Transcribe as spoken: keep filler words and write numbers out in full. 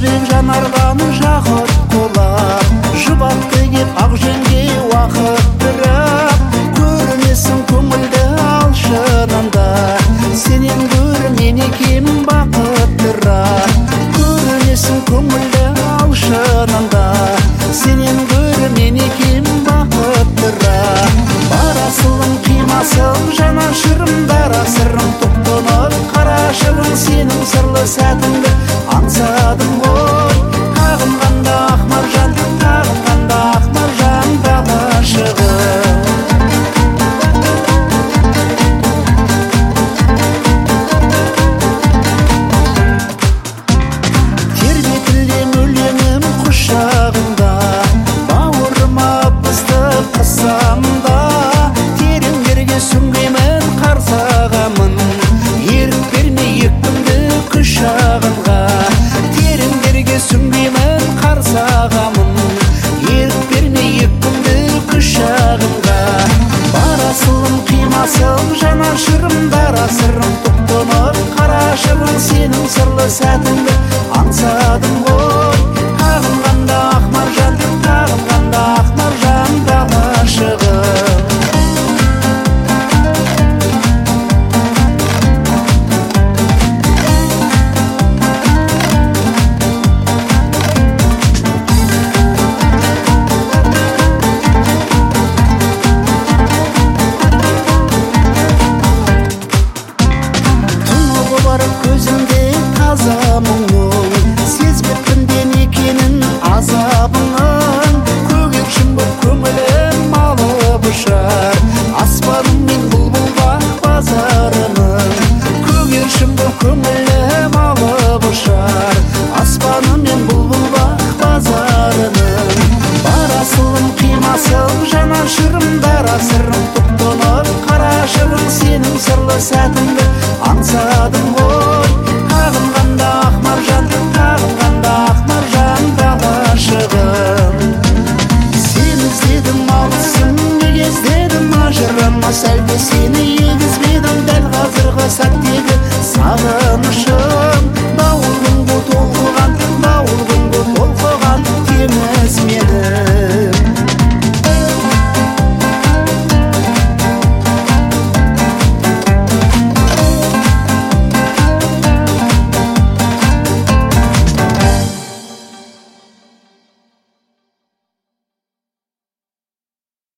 жүрек жанарланы жақұт қолап, жұбатты кеп ақ жеңге уақыт тұрып, көрмесін көңілді алшынында, сенен гөрі мен екем бақыттырақ. Көрмесін көңілді алшынында, сенен гөрі мен екем бақыттырақ. Барасылым қимасым жанашырым, дара сырым тоқтанып, қарашығым сенің сырлы сәтіңді аңсадым ғой. Қағынғанда ақ маржан, қағынғанда ақ маржан далашығым. Тербетілем өлеңім құшағында, бауырыма ыстық қысамда, тереңдерге сүңгемін қарсағамын, ерік бермей екпінді құшағынға. Тереңдерге сүңгемін қарсағамын, ерік бермей екпінді құшағынға. Барасылым қимасым жанашырым, дара сырым тоқтанып, қарашығым сенің сырлы сәтіңді аңсадым ғой. Қағынғанда ақ маржан, қағынғанда ақ маржан далашығым. Көзімде таза мұңың, сезбеппін екенін азабыңын. Көгершін боп көңілім алып ұшар, аспаным мен бұлбұл бақ базарының. Көгершін боп көңілім алып ұшар, аспаным мен бұлбұл бақ базарының. Барасылым қимасым жанашырым, дара сырым тоқтанып, қарашығым сенің сырлы сәтіңді аңсадым ғой.